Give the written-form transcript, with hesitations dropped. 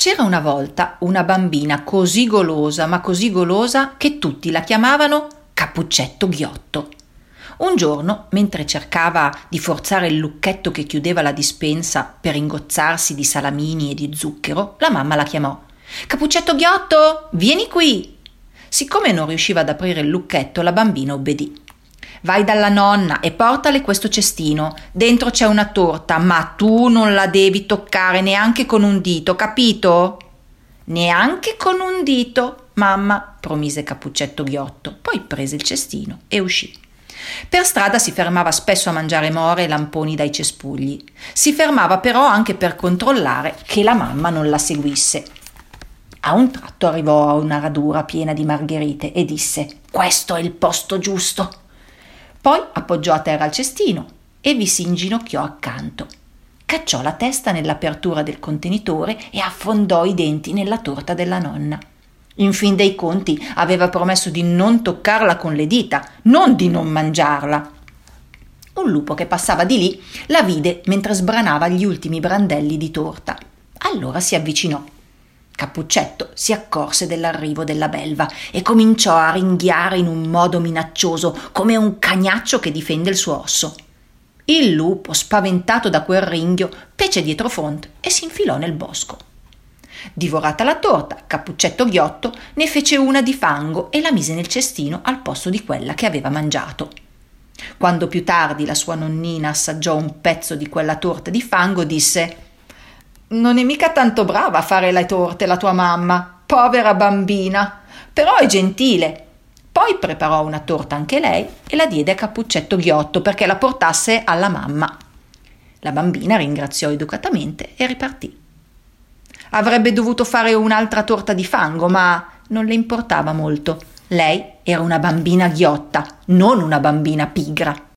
C'era una volta una bambina così golosa, ma così golosa, che tutti la chiamavano Cappuccetto Ghiotto. Un giorno, mentre cercava di forzare il lucchetto che chiudeva la dispensa per ingozzarsi di salamini e di zucchero, la mamma la chiamò. «Cappuccetto Ghiotto, vieni qui!» Siccome non riusciva ad aprire il lucchetto, la bambina obbedì. «Vai dalla nonna e portale questo cestino. Dentro c'è una torta, ma tu non la devi toccare neanche con un dito, capito?» «Neanche con un dito, mamma», promise Cappuccetto Ghiotto. Poi prese il cestino e uscì. Per strada si fermava spesso a mangiare more e lamponi dai cespugli. Si fermava però anche per controllare che la mamma non la seguisse. A un tratto arrivò a una radura piena di margherite e disse: «Questo è il posto giusto». Poi appoggiò a terra il cestino e vi si inginocchiò accanto. Cacciò la testa nell'apertura del contenitore e affondò i denti nella torta della nonna. In fin dei conti aveva promesso di non toccarla con le dita, non di non mangiarla. Un lupo che passava di lì la vide mentre sbranava gli ultimi brandelli di torta. Allora si avvicinò. Cappuccetto si accorse dell'arrivo della belva e cominciò a ringhiare in un modo minaccioso, come un cagnaccio che difende il suo osso. Il lupo, spaventato da quel ringhio, fece dietrofront e si infilò nel bosco. Divorata la torta, Cappuccetto Ghiotto ne fece una di fango e la mise nel cestino al posto di quella che aveva mangiato. Quando più tardi la sua nonnina assaggiò un pezzo di quella torta di fango, disse: «Non è mica tanto brava a fare le torte la tua mamma, povera bambina, però è gentile». Poi preparò una torta anche lei e la diede a Cappuccetto Ghiotto perché la portasse alla mamma. La bambina ringraziò educatamente e ripartì. Avrebbe dovuto fare un'altra torta di fango, ma non le importava molto. Lei era una bambina ghiotta, non una bambina pigra.